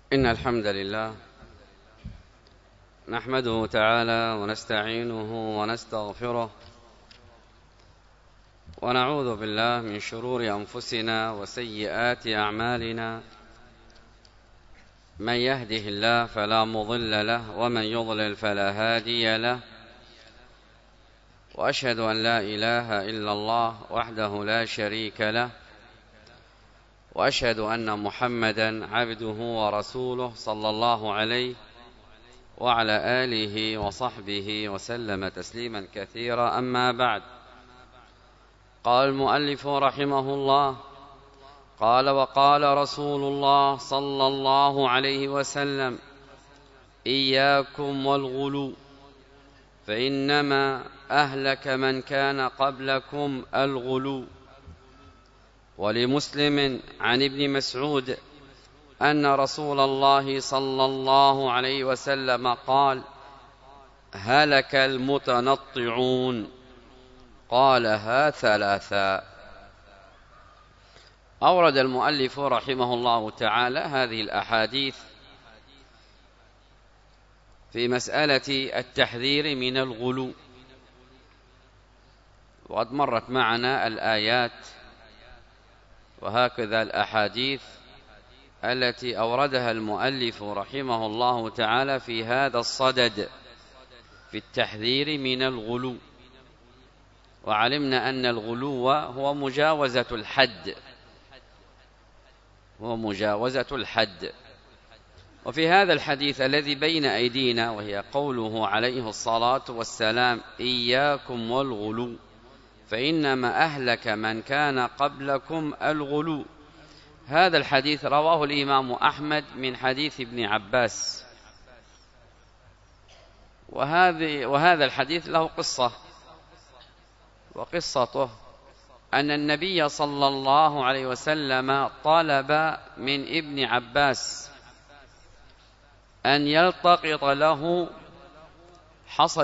إن الحمد لله نحمده تعالى ونستعينه ونستغفره ونعوذ بالله من شرور أنفسنا وسيئات أعمالنا. من يهده الله فلا مضل له ومن يضلل فلا هادي له، وأشهد أن لا إله إلا الله وحده لا شريك له، وأشهد أن محمدا عبده ورسوله صلى الله عليه وعلى آله وصحبه وسلم تسليما كثيرا. أما بعد، قال المؤلف رحمه الله: قال وقال رسول الله صلى الله عليه وسلم: إياكم والغلو فإنما أهلك من كان قبلكم الغلو. ولمسلم عن ابن مسعود أن رسول الله صلى الله عليه وسلم قال: هلك المتنطعون، قالها ثلاثا. أورد المؤلف رحمه الله تعالى هذه الأحاديث في مسألة التحذير من الغلو، وقد مرت معنا الآيات وهكذا الأحاديث التي أوردها المؤلف رحمه الله تعالى في هذا الصدد في التحذير من الغلو. وعلمنا أن الغلو هو مجاوزة الحد. وفي هذا الحديث الذي بين أيدينا، وهي قوله عليه الصلاة والسلام: إياكم والغلو فإنما أهلك من كان قبلكم الغلو، هذا الحديث رواه الإمام أحمد من حديث ابن عباس. وهذا الحديث له قصة، وقصته أن النبي صلى الله عليه وسلم طلب من ابن عباس أن يلتقط له حصى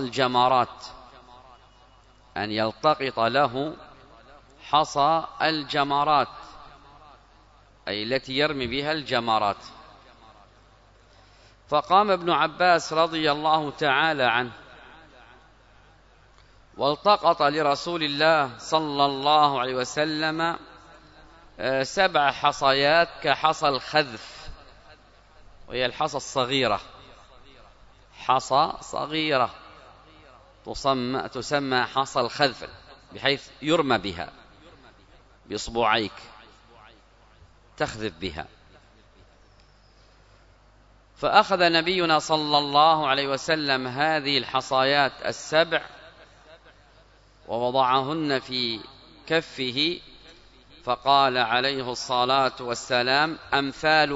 الجمرات، أي التي يرمي بها الجمرات. فقام ابن عباس رضي الله تعالى عنه والتقط لرسول الله صلى الله عليه وسلم 7 حصيات كحصى الخذف، وهي الحصى الصغيرة، حصى صغيرة تسمى حصى الخذف، بحيث يرمى بها بإصبعيك، تخذف بها. فأخذ نبينا صلى الله عليه وسلم هذه الحصايات 7 ووضعهن في كفه، فقال عليه الصلاة والسلام: أمثال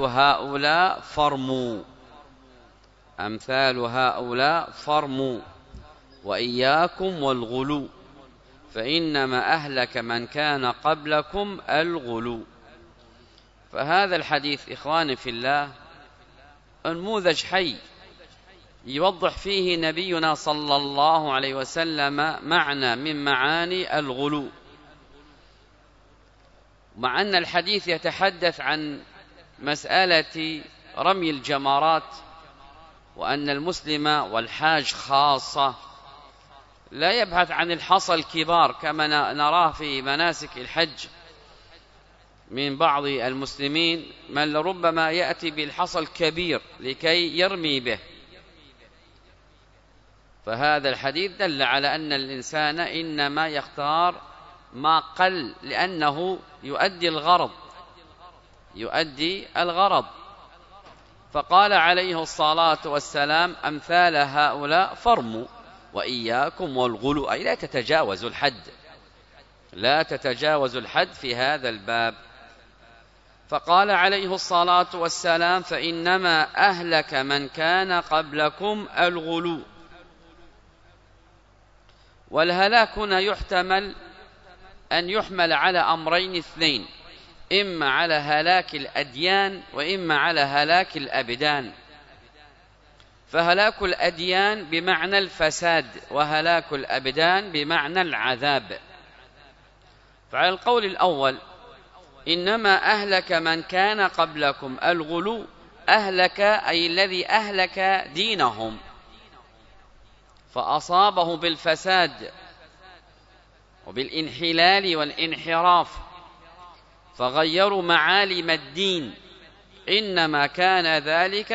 هؤلاء فرموا وإياكم والغلو فإنما أهلك من كان قبلكم الغلو. فهذا الحديث إخواني في الله نموذج حي يوضح فيه نبينا صلى الله عليه وسلم معنى من معاني الغلو، مع أن الحديث يتحدث عن مسألة رمي الجمرات، وأن المسلم والحاج خاصة لا يبحث عن الحصى الكبار كما نراه في مناسك الحج من بعض المسلمين، من لربما يأتي بالحصى الكبير لكي يرمي به. فهذا الحديث دل على أن الإنسان إنما يختار ما قل، لأنه يؤدي الغرض. فقال عليه الصلاة والسلام: أمثال هؤلاء فرموا وإياكم والغلو، أي لا تتجاوز الحد في هذا الباب. فقال عليه الصلاة والسلام: فإنما أهلك من كان قبلكم الغلو. والهلاك هنا يحتمل أن يحمل على أمرين 2: إما على هلاك الأديان وإما على هلاك الأبدان. فهلاك الأديان بمعنى الفساد، وهلاك الأبدان بمعنى العذاب. فعلى القول الأول إنما أهلك من كان قبلكم الغلو، أهلك أي الذي أهلك دينهم فأصابه بالفساد وبالانحلال والانحراف فغيروا معالم الدين، إنما كان ذلك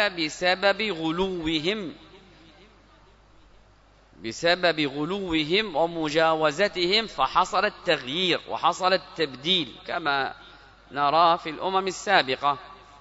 بسبب غلوهم ومجاوزتهم، فحصل التغيير وحصل التبديل كما نرى في الأمم السابقة.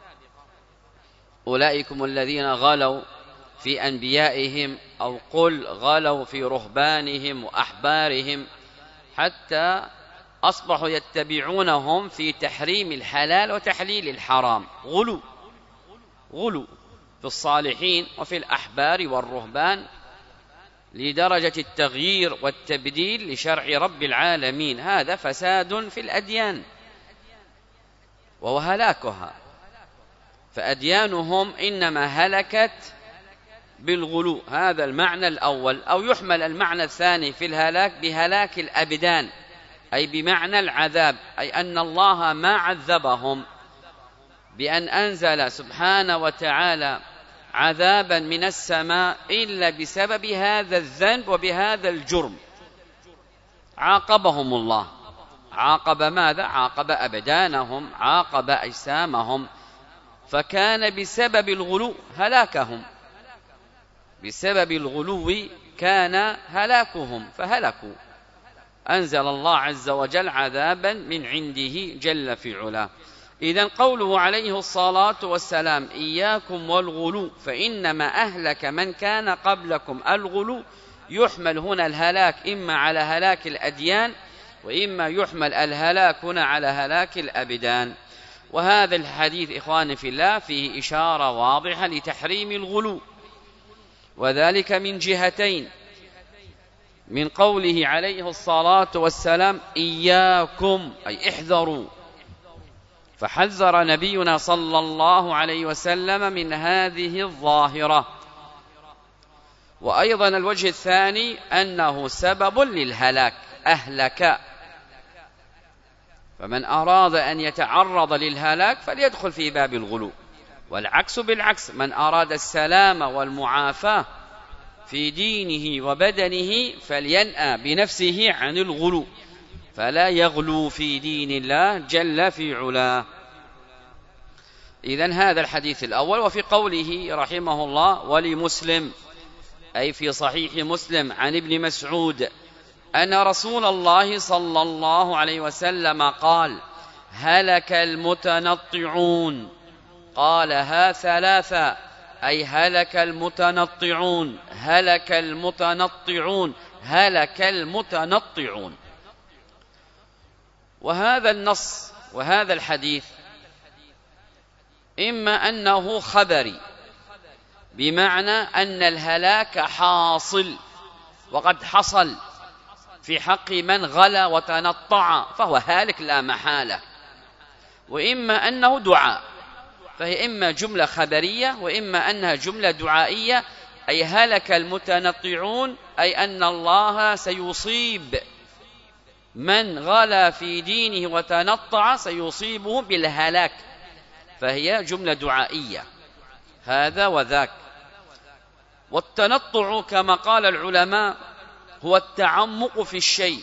أولئكم الذين غلوا في أنبيائهم، أو قل غلوا في رهبانهم وأحبارهم، حتى أصبحوا يتبعونهم في تحريم الحلال وتحليل الحرام. غلو في الصالحين وفي الأحبار والرهبان لدرجة التغيير والتبديل لشرع رب العالمين. هذا فساد في الأديان وهو هلاكها، فأديانهم إنما هلكت بالغلو. هذا المعنى الأول. أو يحمل المعنى الثاني في الهلاك بهلاك الأبدان، أي بمعنى العذاب، أي أن الله ما عذبهم بأن أنزل سبحانه وتعالى عذابا من السماء إلا بسبب هذا الذنب وبهذا الجرم. عاقبهم الله. عاقب ماذا؟ عاقب أبدانهم، عاقب أجسامهم، فكان بسبب الغلو هلاكهم. بسبب الغلو كان هلاكهم فهلكوا. أنزل الله عز وجل عذابا من عنده جل في علاه. إذن قوله عليه الصلاة والسلام إياكم والغلو فإنما أهلك من كان قبلكم الغلو، يحمل هنا الهلاك إما على هلاك الأديان، وإما يحمل الهلاك هنا على هلاك الأبدان. وهذا الحديث إخواني في الله فيه إشارة واضحة لتحريم الغلو، وذلك من جهتين. من قوله عليه الصلاة والسلام إياكم أي احذروا، فحذر نبينا صلى الله عليه وسلم من هذه الظاهرة. وأيضا الوجه الثاني أنه سبب للهلاك، أهلك، فمن أراد أن يتعرض للهلاك فليدخل في باب الغلو. والعكس بالعكس، من أراد السلام والمعافاة في دينه وبدنه فلينأى بنفسه عن الغلو، فلا يغلو في دين الله جل في علاه. إذن هذا الحديث الأول. وفي قوله رحمه الله ولمسلم أي في صحيح مسلم عن ابن مسعود أن رسول الله صلى الله عليه وسلم قال هلك المتنطعون، قالها ثلاثة، أي هلك المتنطعون، هلك المتنطعون، هلك المتنطعون. وهذا النص وهذا الحديث إما أنه خبري بمعنى أن الهلاك حاصل وقد حصل في حق من غلا وتنطع فهو هالك لا محالة، وإما أنه دعاء، فهي إما جملة خبرية وإما أنها جملة دعائية، أي هلك المتنطعون، أي أن الله سيصيب من غلا في دينه وتنطع، سيصيبه بالهلاك، فهي جملة دعائية هذا وذاك. والتنطع كما قال العلماء هو التعمق في الشيء.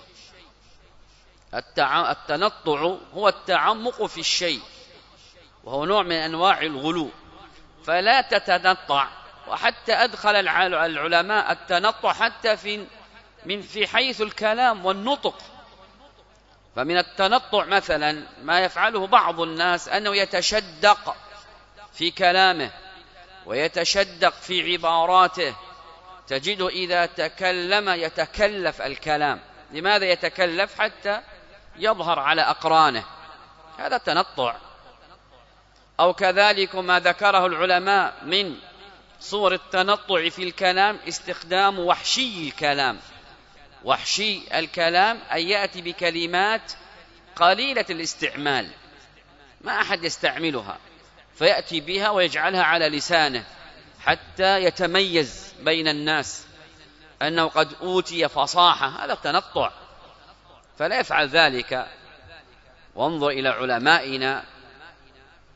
التنطع هو التعمق في الشيء، وهو نوع من أنواع الغلو. فلا تتنطع. وحتى أدخل العلماء التنطع حتى في حيث الكلام والنطق. فمن التنطع مثلا ما يفعله بعض الناس أنه يتشدق في كلامه ويتشدق في عباراته، تجده إذا تكلم يتكلف الكلام. لماذا يتكلف؟ حتى يظهر على أقرانه، هذا تنطع. أو كذلك ما ذكره العلماء من صور التنطع في الكلام استخدام وحشي الكلام. وحشي الكلام أن يأتي بكلمات قليلة الاستعمال، ما أحد يستعملها، فيأتي بها ويجعلها على لسانه حتى يتميز بين الناس أنه قد أوتي فصاحة. هذا تنطع، فلا يفعل ذلك. وانظر إلى علمائنا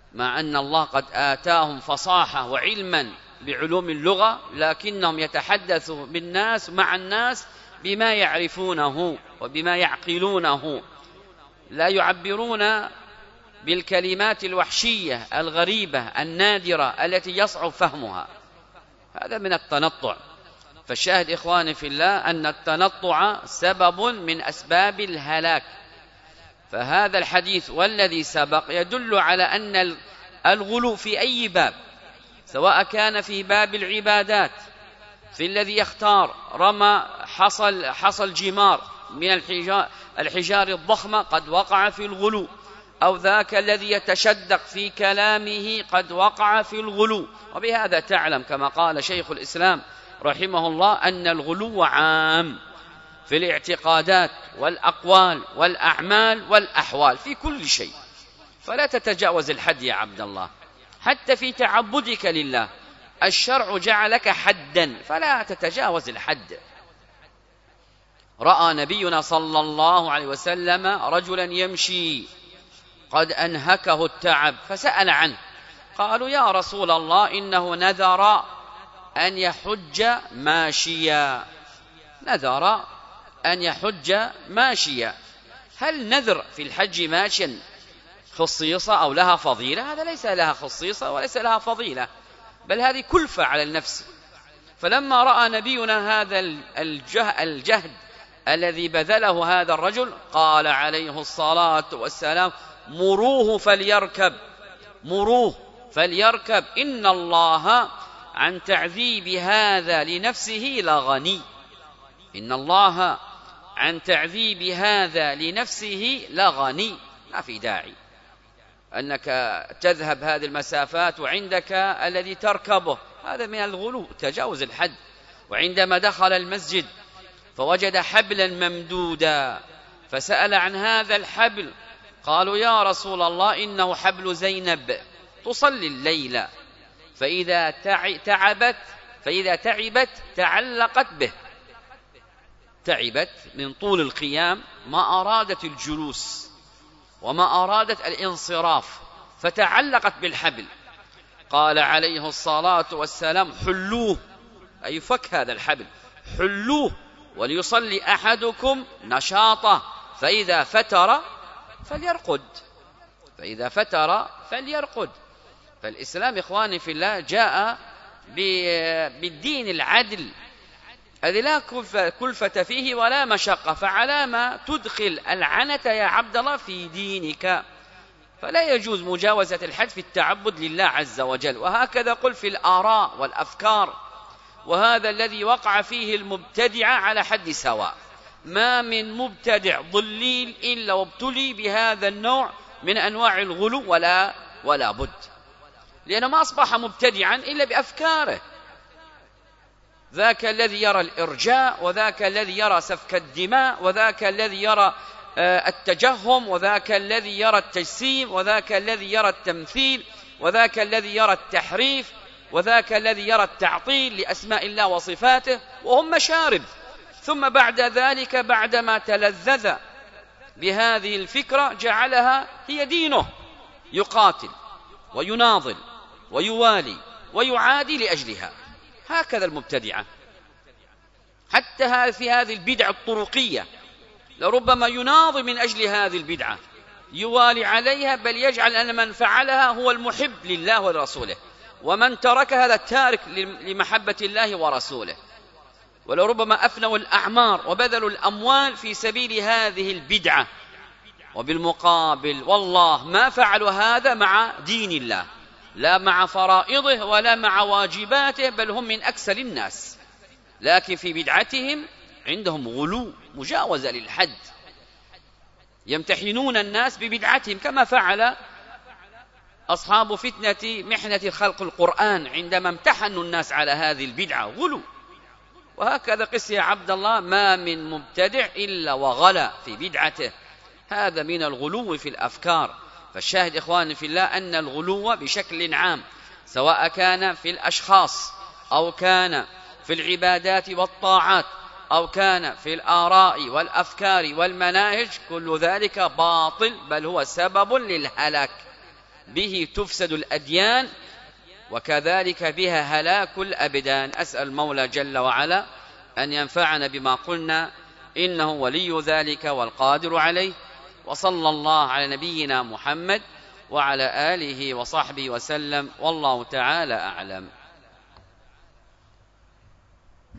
مع أن الله قد آتاهم فصاحة وعلما بعلوم اللغة، لكنهم يتحدثوا بالناس مع الناس بما يعرفونه وبما يعقلونه، لا يعبرون بالكلمات الوحشية الغريبة النادرة التي يصعب فهمها. هذا من التنطع. فالشاهد إخواني في الله أن التنطع سبب من أسباب الهلاك. فهذا الحديث والذي سبق يدل على أن الغلو في أي باب، سواء كان في باب العبادات، في الذي يختار رمى حصل جمار من الحجار الضخمة قد وقع في الغلو، أو ذاك الذي يتشدق في كلامه قد وقع في الغلو. وبهذا تعلم كما قال شيخ الإسلام رحمه الله أن الغلو عام في الاعتقادات والأقوال والأعمال والأحوال في كل شيء، فلا تتجاوز الحد يا عبد الله. حتى في تعبدك لله الشرع جعلك حدا، فلا تتجاوز الحد. رأى نبينا صلى الله عليه وسلم رجلا يمشي قد أنهكه التعب فسأل عنه، قالوا يا رسول الله إنه نذر أن يحج ماشيا. نذر أن يحج ماشيا. هل نذر في الحج ماشيا خصيصة أو لها فضيلة؟ هذا ليس لها خصيصة وليس لها فضيلة، بل هذه كلفة على النفس. فلما رأى نبينا هذا الجهد الذي بذله هذا الرجل قال عليه الصلاة والسلام مروه فليركب، مروه فليركب، إن الله عن تعذيب هذا لنفسه لغني. إن الله عن تعذيب هذا لنفسه لغني. ما في داعي أنك تذهب هذه المسافات وعندك الذي تركبه، هذا من الغلو، تجاوز الحد. وعندما دخل المسجد فوجد حبلا ممدودا فسأل عن هذا الحبل، قالوا يا رسول الله إنه حبل زينب تصلي الليل، فإذا تعبت تعلقت به. تعبت من طول القيام، ما أرادت الجلوس وما أرادت الانصراف، فتعلقت بالحبل. قال عليه الصلاة والسلام حلوه، أي فك هذا الحبل، حلوه وليصلي أحدكم نشاطه، فإذا فتر فليرقد. فإذا فتر فليرقد. فالإسلام إخواني في الله جاء بالدين العدل الذي لا كلفة فيه ولا مشقة، فعلى ما تدخل العنة يا عبد الله في دينك. فلا يجوز مجاوزة الحد في التعبد لله عز وجل. وهكذا قل في الآراء والأفكار، وهذا الذي وقع فيه المبتدع على حد سواء. ما من مبتدع ضليل إلا وابتلي بهذا النوع من أنواع الغلو ولا بد، لأنه ما أصبح مبتدعا إلا بأفكاره. ذاك الذي يرى الإرجاء، وذاك الذي يرى سفك الدماء، وذاك الذي يرى التجهم، وذاك الذي يرى التجسيم، وذاك الذي يرى التمثيل، وذاك الذي يرى التحريف، وذاك الذي يرى التعطيل لأسماء الله وصفاته، وهم مشارب. ثم بعد ذلك بعدما تلذذ بهذه الفكرة جعلها هي دينه، يقاتل ويناضل ويوالي ويعادي لأجلها. هكذا المبتدعة. حتى في هذه البدع الطرقية لربما يناضل من أجل هذه البدعة، يوالي عليها، بل يجعل أن من فعلها هو المحب لله ورسوله، ومن ترك هذا التارك لمحبة الله ورسوله. ولربما أفنوا الأعمار وبذلوا الأموال في سبيل هذه البدعة، وبالمقابل والله ما فعلوا هذا مع دين الله، لا مع فرائضه ولا مع واجباته، بل هم من أكثر الناس، لكن في بدعتهم عندهم غلو، مجاوزة للحد، يمتحنون الناس ببدعتهم كما فعل أصحاب فتنة محنة خلق القرآن عندما امتحنوا الناس على هذه البدعة، غلو. وهكذا قس يا عبد الله، ما من مبتدع إلا وغلا في بدعته، هذا من الغلو في الأفكار. فالشاهد إخواني في الله أن الغلو بشكل عام، سواء كان في الأشخاص أو كان في العبادات والطاعات أو كان في الآراء والأفكار والمناهج، كل ذلك باطل، بل هو سبب للهلاك. به تفسد الأديان وكذلك بها هلاك الأبدان. أسأل المولى جل وعلا أن ينفعنا بما قلنا، إنه ولي ذلك والقادر عليه. وصلى الله على نبينا محمد وعلى آله وصحبه وسلم، والله تعالى أعلم.